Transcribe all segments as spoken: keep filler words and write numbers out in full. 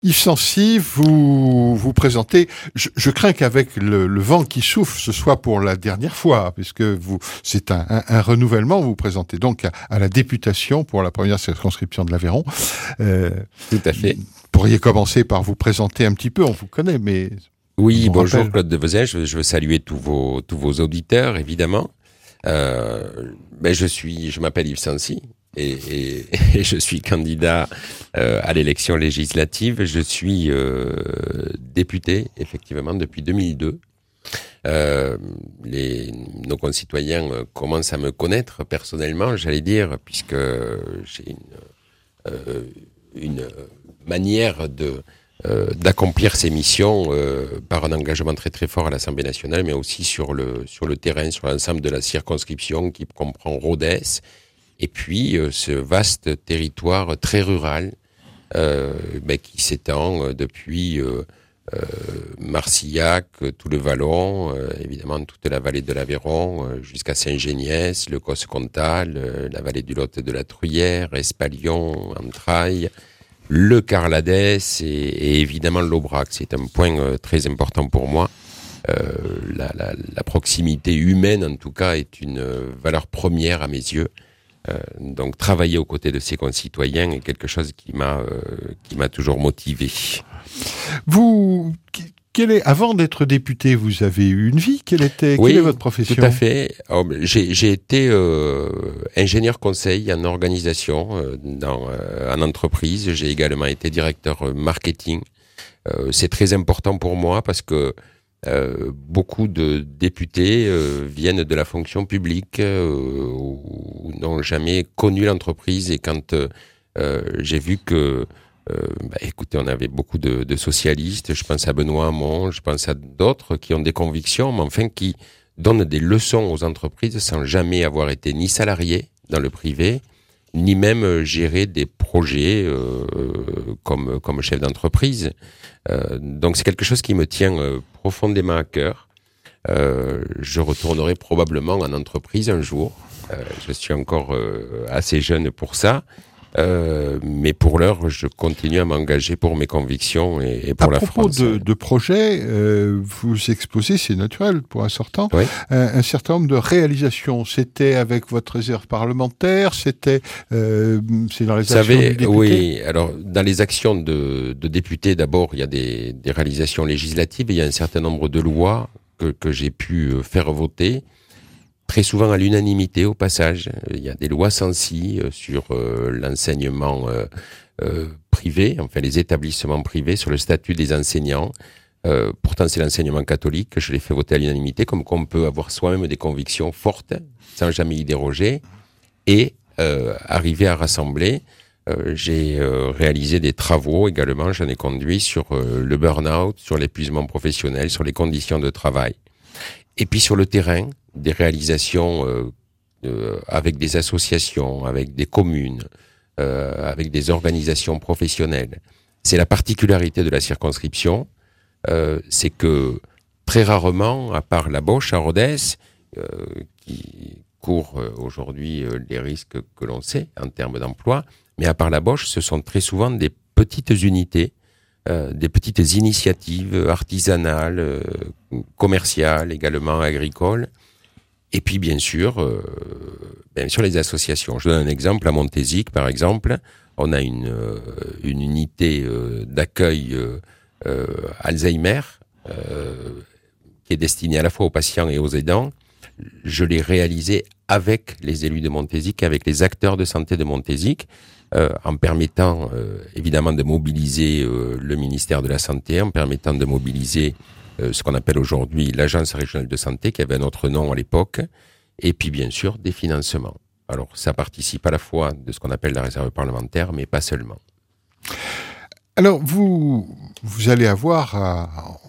Yves Sancy, vous vous présentez. Je, je crains qu'avec le, le vent qui souffle, ce soit pour la dernière fois, puisque vous, c'est un, un, un renouvellement. Vous vous présentez donc à, à la députation pour la première circonscription de l'Aveyron. Euh, Tout à fait. Vous pourriez commencer par vous présenter un petit peu. On vous connaît, mais oui, bonjour rappelle. Claude Devezin. Je, je veux saluer tous vos tous vos auditeurs, évidemment. Euh, ben je suis, je m'appelle Yves Sancy. Et, et, et je suis candidat euh, à l'élection législative. Je suis euh, député, effectivement, depuis deux mille deux. Euh, les, nos concitoyens euh, commencent à me connaître personnellement, j'allais dire, puisque j'ai une, euh, une manière de euh, d'accomplir ces missions euh, par un engagement très très fort à l'Assemblée nationale, mais aussi sur le sur le terrain, sur l'ensemble de la circonscription qui comprend Rodez. Et puis, euh, ce vaste territoire très rural euh, ben, qui s'étend euh, depuis euh, euh, Marcillac, tout le Vallon, euh, évidemment toute la vallée de l'Aveyron, euh, jusqu'à Saint-Géniès, le Causse-Comtal, euh, la vallée du Lot et de la Truyère, Espalion, Entrailles, le Carladès et, et évidemment l'Aubrac. C'est un point euh, très important pour moi. Euh, la, la, la proximité humaine, en tout cas, est une valeur première à mes yeux. Euh, donc travailler aux côtés de ses concitoyens est quelque chose qui m'a euh, qui m'a toujours motivé. Vous, quel est, avant d'être député, vous avez eu une vie. Quelle était, oui, quelle est votre profession ? Tout à fait. Alors, j'ai, j'ai été euh, ingénieur conseil en organisation euh, dans euh, en entreprise. J'ai également été directeur marketing. Euh, c'est très important pour moi parce que Euh, beaucoup de députés euh, viennent de la fonction publique euh, ou n'ont jamais connu l'entreprise et quand euh, euh, j'ai vu que euh, bah, écoutez, on avait beaucoup de, de socialistes, je pense à Benoît Hamon, je pense à d'autres qui ont des convictions, mais enfin qui donnent des leçons aux entreprises sans jamais avoir été ni salariés dans le privé, ni même gérer des projets euh, comme comme chef d'entreprise. Euh, donc c'est quelque chose qui me tient euh, profondément à cœur. Euh, je retournerai probablement en entreprise un jour. Euh, je suis encore euh, assez jeune pour ça. Euh, mais pour l'heure, je continue à m'engager pour mes convictions et, et pour à la France. À propos de, de projets, euh, vous exposez, c'est naturel pour un sortant, oui. un, un certain nombre de réalisations. C'était avec votre réserve parlementaire, c'était euh, c'est dans les vous actions savez, du député. Oui, alors dans les actions de, de députés, d'abord, il y a des, des réalisations législatives, et il y a un certain nombre de lois que, que j'ai pu faire voter. Très souvent à l'unanimité, au passage. Il y a des lois Sancy sur euh, l'enseignement euh, euh, privé, enfin les établissements privés, sur le statut des enseignants. Euh, pourtant, c'est l'enseignement catholique que je l'ai fait voter à l'unanimité, comme qu'on peut avoir soi-même des convictions fortes, sans jamais y déroger, et euh, arriver à rassembler. Euh, j'ai euh, réalisé des travaux également, j'en ai conduit sur euh, le burn-out, sur l'épuisement professionnel, sur les conditions de travail. Et puis sur le terrain, des réalisations euh, euh, avec des associations, avec des communes, euh, avec des organisations professionnelles. C'est la particularité de la circonscription, euh, c'est que très rarement, à part la Boche à Rodez, euh, qui court euh, aujourd'hui euh, les risques que l'on sait en termes d'emploi, mais à part la Boche, ce sont très souvent des petites unités, Euh, des petites initiatives artisanales, euh, commerciales, également agricoles. Et puis, bien sûr, euh, bien sûr, les associations. Je donne un exemple. À Montézic, par exemple, on a une, euh, une unité euh, d'accueil euh, euh, Alzheimer euh, qui est destinée à la fois aux patients et aux aidants. Je l'ai réalisée avec les élus de Montézic, avec les acteurs de santé de Montézic, Euh, en permettant euh, évidemment de mobiliser euh, le ministère de la Santé, en permettant de mobiliser euh, ce qu'on appelle aujourd'hui l'Agence régionale de santé, qui avait un autre nom à l'époque, et puis bien sûr des financements. Alors ça participe à la fois de ce qu'on appelle la réserve parlementaire, mais pas seulement. Alors vous, vous allez avoir, à,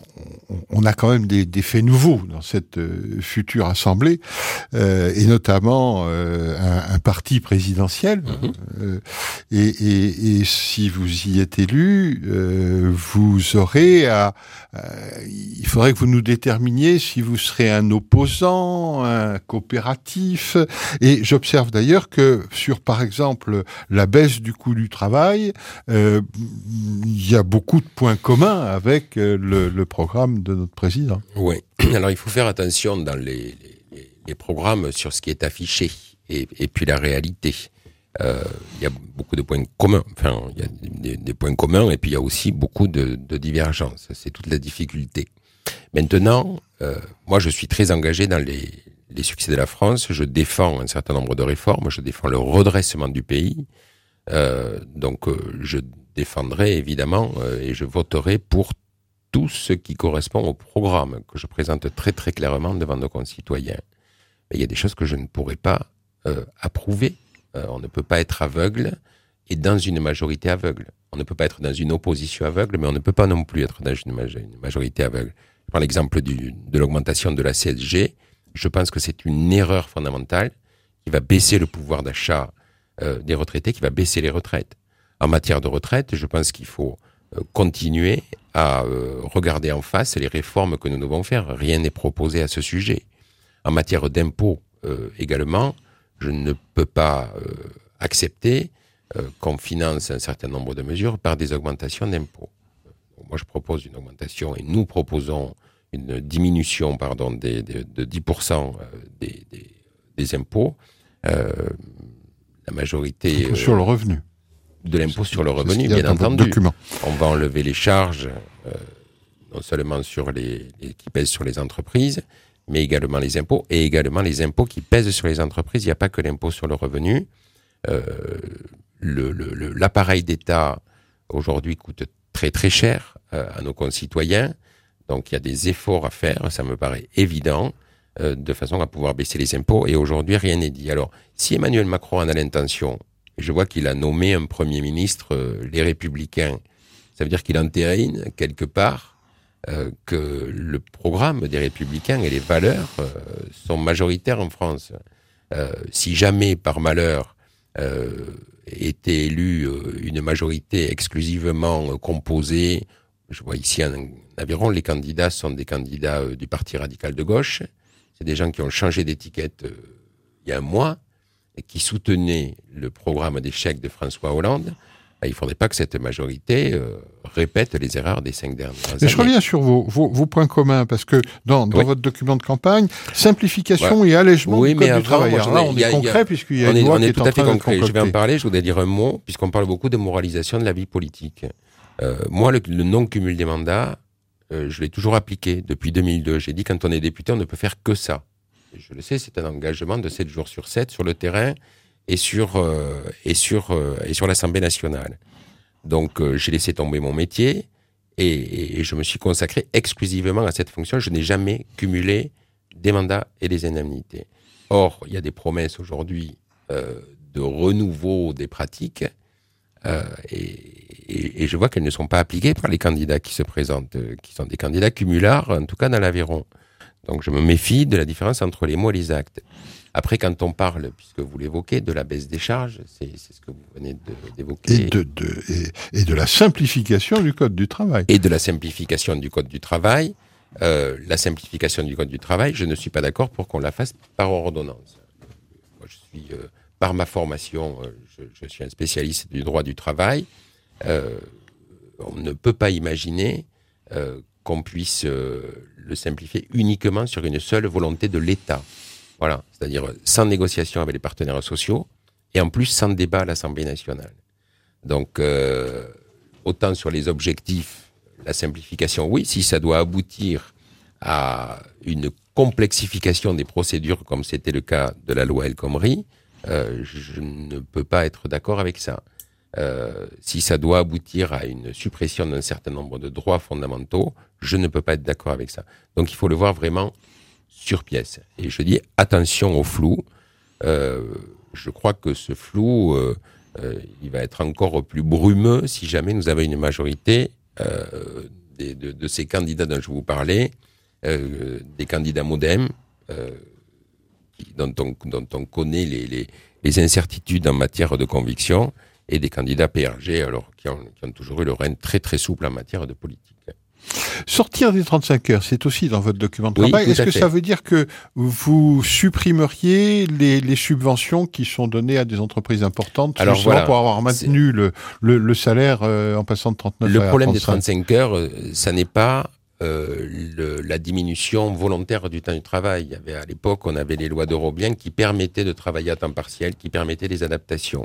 on a quand même des, des faits nouveaux dans cette euh, future assemblée, euh, et notamment euh, un, un parti présidentiel. Mm-hmm. Euh, et, et, et si vous y êtes élu, euh, vous aurez à, euh, il faudrait que vous nous déterminiez si vous serez un opposant, un coopératif. Et j'observe d'ailleurs que sur, par exemple, la baisse du coût du travail, euh, il y a beaucoup de points communs avec euh, le, le programme de notre président. Oui. Alors il faut faire attention dans les, les, les programmes sur ce qui est affiché et, et puis la réalité. Euh, il y a beaucoup de points communs. Enfin, il y a des, des points communs et puis il y a aussi beaucoup de, de divergences. C'est toute la difficulté. Maintenant, euh, moi je suis très engagé dans les, les succès de la France. Je défends un certain nombre de réformes. Je défends le redressement du pays. Euh, donc euh, je défendrai évidemment euh, et je voterai pour tout ce qui correspond au programme que je présente très très clairement devant nos concitoyens. Mais il y a des choses que je ne pourrais pas euh, approuver. Euh, on ne peut pas être aveugle et dans une majorité aveugle. On ne peut pas être dans une opposition aveugle, mais on ne peut pas non plus être dans une, ma- une majorité aveugle. Je prends l'exemple du, de l'augmentation de la C S G. Je pense que c'est une erreur fondamentale qui va baisser le pouvoir d'achat euh, des retraités, qui va baisser les retraites. En matière de retraite, je pense qu'il faut euh, continuer à euh, regarder en face les réformes que nous devons faire. Rien n'est proposé à ce sujet. En matière d'impôts euh, également, je ne peux pas euh, accepter euh, qu'on finance un certain nombre de mesures par des augmentations d'impôts. Moi, je propose une augmentation et nous proposons une diminution pardon, des, des, de dix pour cent des, des, des impôts. Euh, la majorité... Euh, sur le revenu. De l'impôt sur le revenu, bien entendu. Document. On va enlever les charges, euh, non seulement sur les, les qui pèsent sur les entreprises, mais également les impôts, et également les impôts qui pèsent sur les entreprises. Il n'y a pas que l'impôt sur le revenu. Euh, le, le, le, l'appareil d'État, aujourd'hui, coûte très très cher euh, à nos concitoyens. Donc il y a des efforts à faire, ça me paraît évident, euh, de façon à pouvoir baisser les impôts. Et aujourd'hui, rien n'est dit. Alors, si Emmanuel Macron en a l'intention, je vois qu'il a nommé un Premier ministre, euh, les Républicains. Ça veut dire qu'il entérine, quelque part, euh, que le programme des Républicains et les valeurs euh, sont majoritaires en France. Euh, si jamais, par malheur, euh, était élue euh, une majorité exclusivement euh, composée, je vois ici en Aveyron, les candidats sont des candidats euh, du Parti radical de gauche. C'est des gens qui ont changé d'étiquette euh, il y a un mois, et qui soutenait le programme d'échec de François Hollande, ben, il ne faudrait pas que cette majorité euh, répète les erreurs des cinq dernières années. Mais je reviens sur vos, vos, vos points communs, parce que dans, dans oui. votre document de campagne, simplification ouais. et allègement oui, du code mais du travail. Alors là, on est concret, puisqu'il y a on une est, loi on qui est est tout en à fait train concret. d'être Je vais en parler, je voudrais dire un mot, puisqu'on parle beaucoup de moralisation de la vie politique. Euh, moi, le, le non-cumul des mandats, euh, je l'ai toujours appliqué depuis deux mille deux. J'ai dit, quand on est député, on ne peut faire que ça. Je le sais, c'est un engagement de sept jours sur sept sur le terrain, et sur euh, et sur euh, et sur l'Assemblée nationale. Donc euh, j'ai laissé tomber mon métier et, et je me suis consacré exclusivement à cette fonction. Je n'ai jamais cumulé des mandats et des indemnités. Or, il y a des promesses aujourd'hui euh, de renouveau des pratiques euh, et, et, et je vois qu'elles ne sont pas appliquées par les candidats qui se présentent, euh, qui sont des candidats cumulards, en tout cas dans l'Aveyron. Donc je me méfie de la différence entre les mots et les actes. Après, quand on parle, puisque vous l'évoquez, de la baisse des charges, c'est, c'est ce que vous venez de, d'évoquer. Et de, de, et, et de la simplification du Code du travail. Et de la simplification du Code du travail. Euh, la simplification du Code du travail, je ne suis pas d'accord pour qu'on la fasse par ordonnance. Moi, je suis, euh, par ma formation, euh, je, je suis un spécialiste du droit du travail. Euh, on ne peut pas imaginer euh, qu'on puisse euh, le simplifier uniquement sur une seule volonté de l'État. Voilà, c'est-à-dire sans négociation avec les partenaires sociaux et en plus sans débat à l'Assemblée nationale. Donc, euh, autant sur les objectifs, la simplification, oui, si ça doit aboutir à une complexification des procédures comme c'était le cas de la loi El Khomri, euh, je ne peux pas être d'accord avec ça. Euh, si ça doit aboutir à une suppression d'un certain nombre de droits fondamentaux, je ne peux pas être d'accord avec ça. Donc, il faut le voir vraiment sur pièce. Et je dis attention au flou. Euh, je crois que ce flou, euh, euh, il va être encore plus brumeux si jamais nous avons une majorité euh, des, de, de ces candidats dont je vous parlais, euh, des candidats MoDem, euh, dont, on, dont on connaît les, les, les incertitudes en matière de conviction, et des candidats P R G, alors qui ont, qui ont toujours eu le rein très très souple en matière de politique. Sortir des trente-cinq heures, c'est aussi dans votre document de Oui, travail. Est-ce que fait. ça veut dire que vous supprimeriez les, les subventions qui sont données à des entreprises importantes, alors, justement voilà, pour avoir maintenu le, le, le salaire euh, en passant de trente-neuf le à trente-cinq? Le problème des trente-cinq heures, euh, ça n'est pas euh, le, la diminution volontaire du temps du travail. Il y avait, à l'époque, on avait les lois de Robian qui permettaient de travailler à temps partiel, qui permettaient des adaptations.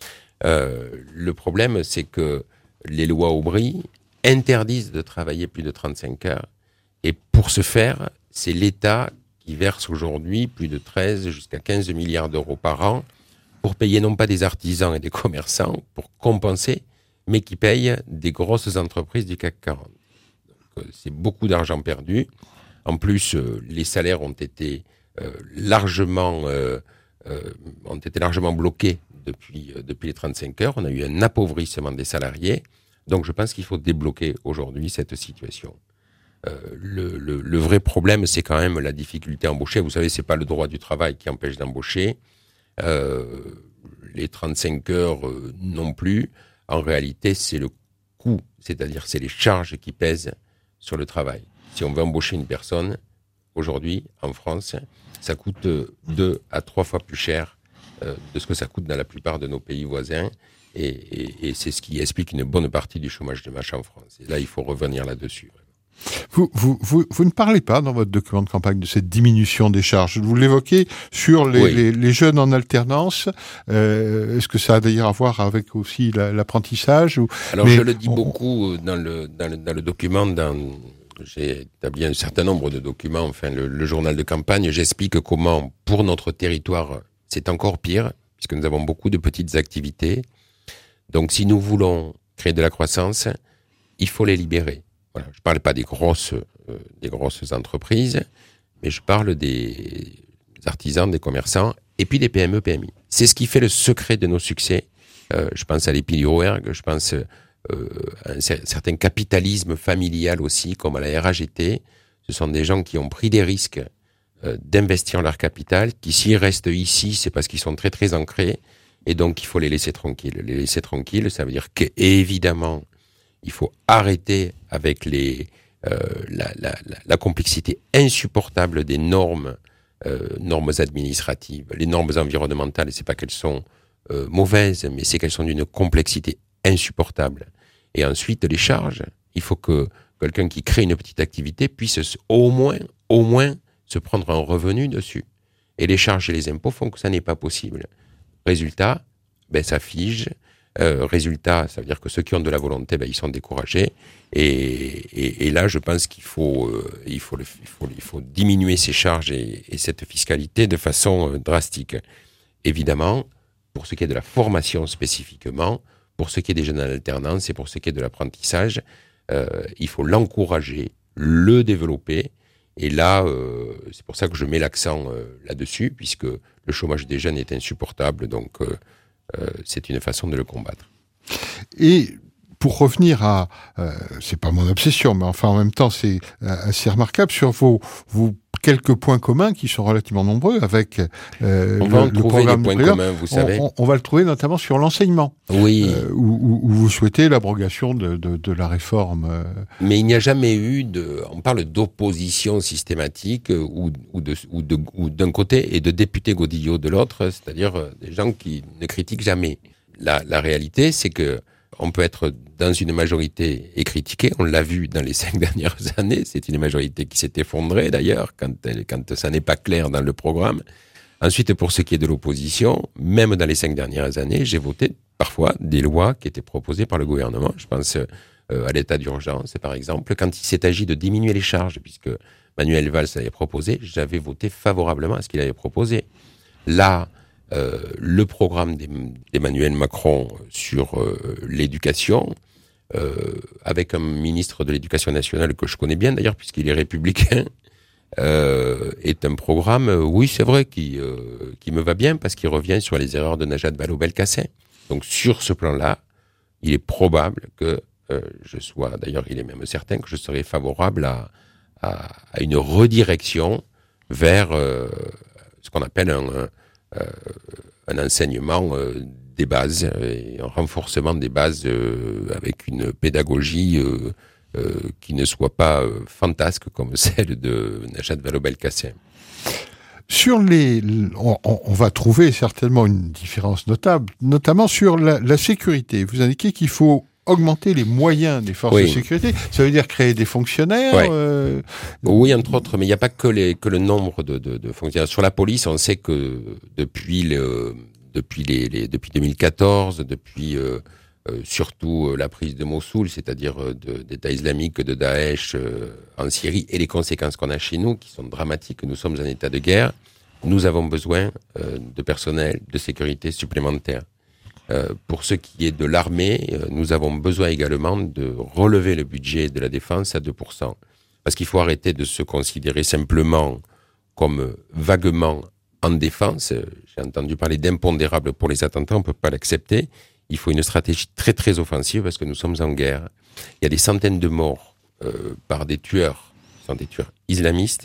Euh, le problème, c'est que les lois Aubry interdisent de travailler plus de trente-cinq heures. Et pour ce faire, c'est l'État qui verse aujourd'hui plus de treize jusqu'à quinze milliards d'euros par an pour payer non pas des artisans et des commerçants, pour compenser, mais qui payent des grosses entreprises du C A C quarante. Donc, euh, c'est beaucoup d'argent perdu. En plus, euh, les salaires ont été euh, largement euh, euh, ont été largement bloqués depuis, euh, depuis les trente-cinq heures. On a eu un appauvrissement des salariés. Donc je pense qu'il faut débloquer aujourd'hui cette situation. Euh, le, le, le vrai problème, c'est quand même la difficulté à embaucher. Vous savez, c'est pas le droit du travail qui empêche d'embaucher. Euh, les trente-cinq heures euh, non plus. En réalité, c'est le coût, c'est-à-dire c'est les charges qui pèsent sur le travail. Si on veut embaucher une personne, aujourd'hui, en France, ça coûte deux à trois fois plus cher euh, de ce que ça coûte dans la plupart de nos pays voisins. Et, et, et c'est ce qui explique une bonne partie du chômage de masse en France. Et là, il faut revenir là-dessus. Vous, vous, vous, vous ne parlez pas dans votre document de campagne de cette diminution des charges. Vous l'évoquez sur les, oui. les, les jeunes en alternance. Euh, est-ce que ça a d'ailleurs à voir avec aussi la, l'apprentissage ou... Alors, mais je le dis on... beaucoup dans le, dans le, dans le document. Dans, j'ai établi un certain nombre de documents, enfin le, le journal de campagne. J'explique comment, pour notre territoire, c'est encore pire, puisque nous avons beaucoup de petites activités. Donc, si nous voulons créer de la croissance, il faut les libérer. Voilà. Je ne parle pas des grosses, euh, des grosses entreprises, mais je parle des artisans, des commerçants, et puis des P M E, P M I. C'est ce qui fait le secret de nos succès. Euh, je pense à l'Épiliroerg, je pense euh, à un certain capitalisme familial aussi, comme à la R A G T. Ce sont des gens qui ont pris des risques euh, d'investir leur capital, qui s'ils restent ici, c'est parce qu'ils sont très très ancrés. Et donc, il faut les laisser tranquilles. Les laisser tranquilles, ça veut dire qu'évidemment, il faut arrêter avec les, euh, la, la, la, la complexité insupportable des normes, euh, normes administratives, les normes environnementales. Et c'est pas qu'elles sont euh, mauvaises, mais c'est qu'elles sont d'une complexité insupportable. Et ensuite, les charges. Il faut que quelqu'un qui crée une petite activité puisse au moins, au moins, se prendre un revenu dessus. Et les charges et les impôts font que ça n'est pas possible. Résultat, ben ça fige. Euh, résultat, ça veut dire que ceux qui ont de la volonté, ben ils sont découragés. Et, et, et là, je pense qu'il faut, euh, il faut, le, il faut, il faut diminuer ces charges et, et cette fiscalité de façon euh, drastique. Évidemment, pour ce qui est de la formation spécifiquement, pour ce qui est des jeunes en alternance et pour ce qui est de l'apprentissage, euh, il faut l'encourager, le développer. Et là, euh, c'est pour ça que je mets l'accent euh, là-dessus, puisque le chômage des jeunes est insupportable, donc euh, euh, c'est une façon de le combattre. Et pour revenir à, euh, c'est pas mon obsession, mais enfin en même temps c'est assez remarquable sur vos, vos quelques points communs qui sont relativement nombreux avec euh, on va le, en le trouver programme des points nucléaire. communs, vous savez. On, on, on va le trouver notamment sur l'enseignement. Oui. Euh, où, où, où vous souhaitez l'abrogation de, de, de la réforme. Euh... Mais il n'y a jamais eu de, on parle d'opposition systématique ou, ou, de, ou, de, ou d'un côté et de députés godillots de l'autre, c'est-à-dire des gens qui ne critiquent jamais. La, la réalité, c'est que on peut être dans une majorité et critiquer. On l'a vu dans les cinq dernières années. C'est une majorité qui s'est effondrée, d'ailleurs, quand, elle, quand ça n'est pas clair dans le programme. Ensuite, pour ce qui est de l'opposition, même dans les cinq dernières années, j'ai voté parfois des lois qui étaient proposées par le gouvernement. Je pense euh, à l'état d'urgence, par exemple. Quand il s'est agi de diminuer les charges, puisque Manuel Valls l'avait proposé, j'avais voté favorablement à ce qu'il avait proposé. Là, Euh, le programme d'Emmanuel Macron sur euh, l'éducation, euh, avec un ministre de l'Éducation nationale que je connais bien d'ailleurs, puisqu'il est républicain, euh, est un programme, euh, oui c'est vrai, qui, euh, qui me va bien, parce qu'il revient sur les erreurs de Najat Vallaud-Belkacem. Donc sur ce plan-là, il est probable que euh, je sois, d'ailleurs, il est même certain que je serais favorable à, à, à une redirection vers euh, ce qu'on appelle un, euh, un enseignement euh, des bases, et un renforcement des bases euh, avec une pédagogie euh, euh, qui ne soit pas euh, fantasque comme celle de Najat Vallaud-Belkacem. Sur les, on, on va trouver certainement une différence notable, notamment sur la, la sécurité. Vous indiquez qu'il faut augmenter les moyens des forces oui. de sécurité. Ça veut dire créer des fonctionnaires. Ouais. Euh... Oui, entre autres, mais il n'y a pas que les que le nombre de, de, de fonctionnaires. Sur la police, on sait que depuis le depuis les, les depuis deux mille quatorze, depuis euh, euh, surtout euh, la prise de Mossoul, c'est-à-dire euh, de, d'État islamique, de Daesh euh, en Syrie, et les conséquences qu'on a chez nous, qui sont dramatiques. Nous sommes en état de guerre. Nous avons besoin euh, de personnel de sécurité supplémentaire. Euh, pour ce qui est de l'armée, euh, nous avons besoin également de relever le budget de la défense à deux pour cent. Parce qu'il faut arrêter de se considérer simplement comme euh, vaguement en défense. J'ai entendu parler d'impondérable pour les attentats, on ne peut pas l'accepter. Il faut une stratégie très très offensive parce que nous sommes en guerre. Il y a des centaines de morts euh, par des tueurs, qui sont des tueurs islamistes.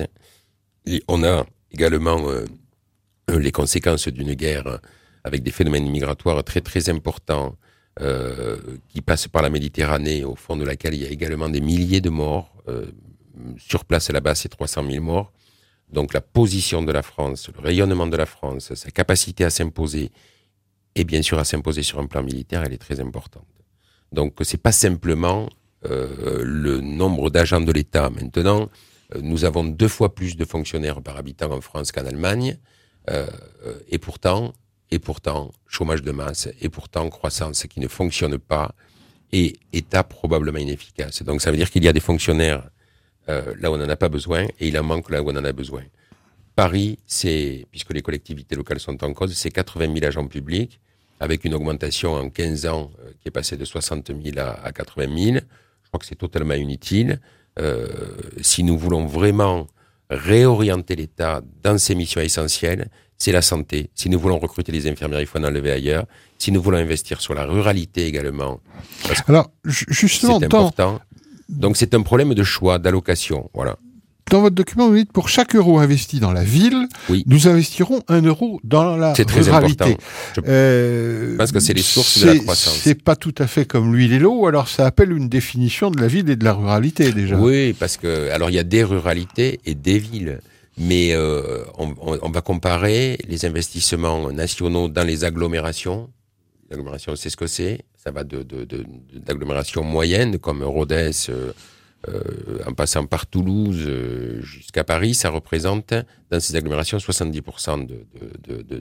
Et on a également euh, les conséquences d'une guerre avec des phénomènes migratoires très très importants euh, qui passent par la Méditerranée, au fond de laquelle il y a également des milliers de morts. Euh, sur place là-bas, c'est trois cent mille morts. Donc la position de la France, le rayonnement de la France, sa capacité à s'imposer, et bien sûr à s'imposer sur un plan militaire, elle est très importante. Donc c'est pas simplement euh, le nombre d'agents de l'État. Maintenant, euh, nous avons deux fois plus de fonctionnaires par habitant en France qu'en Allemagne, euh, et pourtant, et pourtant, chômage de masse, et pourtant croissance qui ne fonctionne pas, et État probablement inefficace. Donc ça veut dire qu'il y a des fonctionnaires euh, là où on n'en a pas besoin, et il en manque là où on en a besoin. Paris, c'est, puisque les collectivités locales sont en cause, c'est quatre-vingt mille agents publics, avec une augmentation en quinze ans euh, qui est passée de soixante mille à, à quatre-vingt mille. Je crois que c'est totalement inutile. Euh, si nous voulons vraiment réorienter l'État dans ses missions essentielles, c'est la santé. Si nous voulons recruter des infirmières, il faut en enlever ailleurs. Si nous voulons investir sur la ruralité également, parce que alors justement, c'est important. Donc c'est un problème de choix, d'allocation, voilà. Dans votre document, vous dites pour chaque euro investi dans la ville, oui. nous investirons un euro dans la c'est très ruralité. Important. Je euh, pense que c'est les sources de la croissance. C'est pas tout à fait comme l'huile et l'eau, alors ça appelle une définition de la ville et de la ruralité déjà. Oui, parce que alors il y a des ruralités et des villes, mais euh, on, on, on va comparer les investissements nationaux dans les agglomérations. L'agglomération, c'est ce que c'est. Ça va de, de, de, d'agglomérations moyennes comme Rodez. Euh, Euh, en passant par Toulouse euh, jusqu'à Paris, ça représente dans ces agglomérations soixante-dix pour cent de, de, de, de,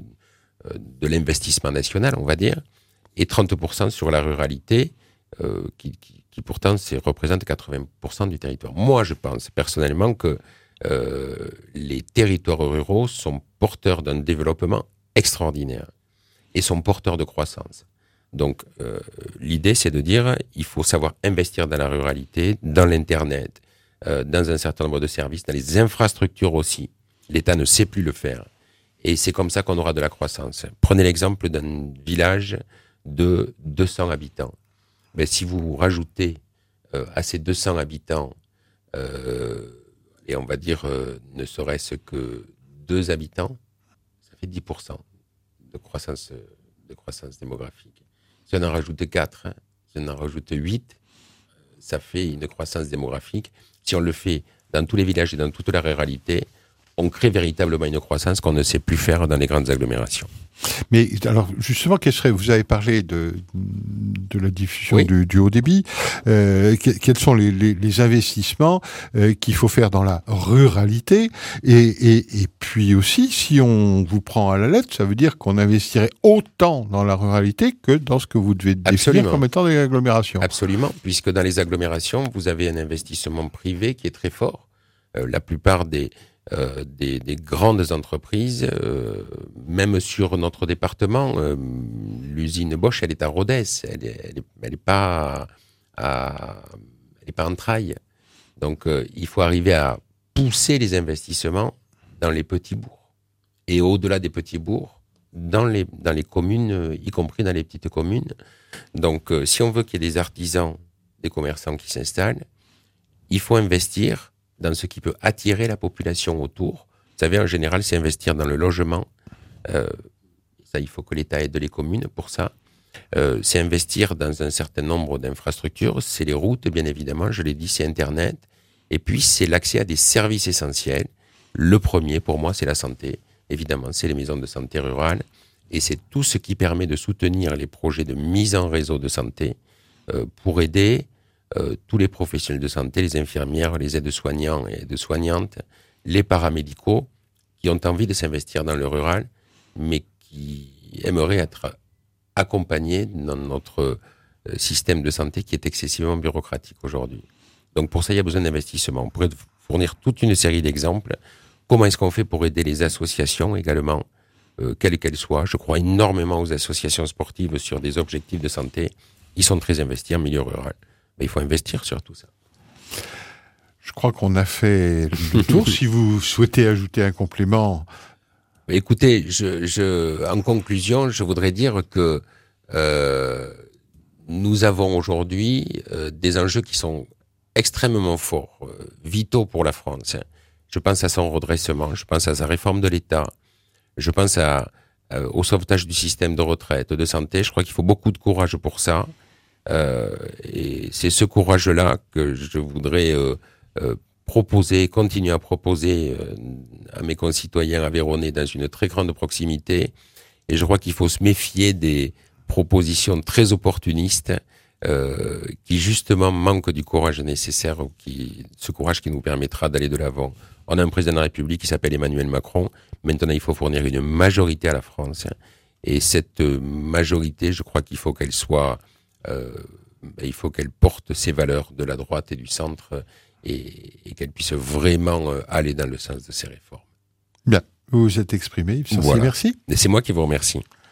de l'investissement national, on va dire, et trente pour cent sur la ruralité, euh, qui, qui, qui pourtant c'est, représente quatre-vingts pour cent du territoire. Moi, je pense personnellement que euh, les territoires ruraux sont porteurs d'un développement extraordinaire et sont porteurs de croissance. Donc, euh, l'idée, c'est de dire, il faut savoir investir dans la ruralité, dans l'Internet, euh, dans un certain nombre de services, dans les infrastructures aussi. L'État ne sait plus le faire. Et c'est comme ça qu'on aura de la croissance. Prenez l'exemple d'un village de deux cents habitants. Mais si vous rajoutez euh, à ces deux cents habitants, euh, et on va dire, euh, ne serait-ce que deux habitants, ça fait dix pour cent de croissance, de croissance démographique. Si on en rajoute quatre, hein, si on en rajoute huit, ça fait une croissance démographique. Si on le fait dans tous les villages et dans toute la ruralité, on crée véritablement une croissance qu'on ne sait plus faire dans les grandes agglomérations. Mais alors justement, quel serait, vous avez parlé de, de la diffusion oui. du, du haut débit, euh, que, quels sont les, les, les investissements euh, qu'il faut faire dans la ruralité et, et, et puis aussi, si on vous prend à la lettre, ça veut dire qu'on investirait autant dans la ruralité que dans ce que vous devez définir Absolument. Comme étant des agglomérations. Absolument, puisque dans les agglomérations, vous avez un investissement privé qui est très fort. Euh, la plupart des Euh, des, des grandes entreprises, euh, même sur notre département, euh, l'usine Bosch, elle est à Rodez, elle est, elle est, elle est pas à, elle est pas en Trailles. Donc, euh, il faut arriver à pousser les investissements dans les petits bourgs et au-delà des petits bourgs, dans les dans les communes, y compris dans les petites communes. Donc, euh, si on veut qu'il y ait des artisans, des commerçants qui s'installent. Il faut investir dans ce qui peut attirer la population autour. Vous savez, en général, c'est investir dans le logement. Euh, ça, il faut que l'État aide les communes pour ça. Euh, c'est investir dans un certain nombre d'infrastructures. C'est les routes, bien évidemment. Je l'ai dit, c'est Internet. Et puis, c'est l'accès à des services essentiels. Le premier, pour moi, c'est la santé. Évidemment, c'est les maisons de santé rurales. Et c'est tout ce qui permet de soutenir les projets de mise en réseau de santé euh, pour aider euh, tous les professionnels de santé, les infirmières, les aides-soignants et aides-soignantes, les paramédicaux qui ont envie de s'investir dans le rural, mais qui aimeraient être accompagnés dans notre euh, système de santé qui est excessivement bureaucratique aujourd'hui. Donc pour ça, il y a besoin d'investissement. On pourrait fournir toute une série d'exemples. Comment est-ce qu'on fait pour aider les associations également, euh, quelles qu'elles soient? Je crois énormément aux associations sportives sur des objectifs de santé. Ils sont très investis en milieu rural. Mais il faut investir sur tout ça. Je crois qu'on a fait le tour. Si vous souhaitez ajouter un complément. Écoutez, je, je, en conclusion, je voudrais dire que euh, nous avons aujourd'hui euh, des enjeux qui sont extrêmement forts, euh, vitaux pour la France. Je pense à son redressement, je pense à sa réforme de l'État, je pense à, euh, au sauvetage du système de retraite, de santé. Je crois qu'il faut beaucoup de courage pour ça. Euh, et c'est ce courage-là que je voudrais euh, euh, proposer, continuer à proposer euh, à mes concitoyens aveyronnais dans une très grande proximité. Et je crois qu'il faut se méfier des propositions très opportunistes euh, qui justement manquent du courage nécessaire, qui, ce courage qui nous permettra d'aller de l'avant. On a un président de la République qui s'appelle Emmanuel Macron. Maintenant, il faut fournir une majorité à la France. Et cette majorité, je crois qu'il faut qu'elle soit... Euh, il faut qu'elle porte ces valeurs de la droite et du centre et, et qu'elle puisse vraiment aller dans le sens de ces réformes. Bien, vous vous êtes exprimé, Yves Censier, voilà. Merci. Et c'est moi qui vous remercie.